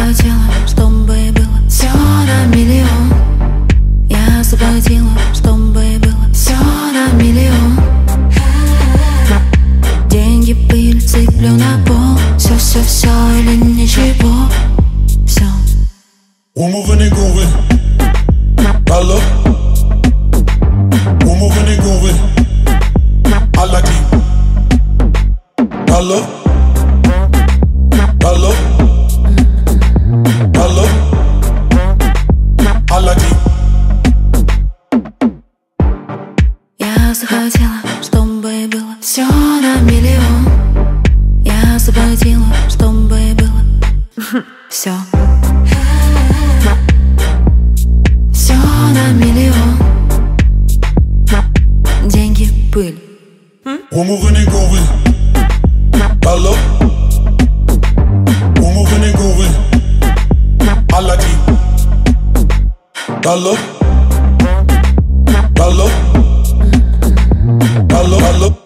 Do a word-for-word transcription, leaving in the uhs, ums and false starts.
захотела, чтобы было все на миллион. Я заплатила, чтобы было все на миллион. Деньги, пыль, сыплю на пол. Все, все, все или ничего. Все. We're moving and grooving. Hello. We're moving and grooving. I like it. Hello. Hello. Hello. I like it. Я захотела, чтобы было все на миллион. Я заплатила, чтобы было все. Все на миллион. Деньги, пыль. We're moving and grooving. Hello. We're moving and grooving. I like it. Hello. Hello. Hello. Hello.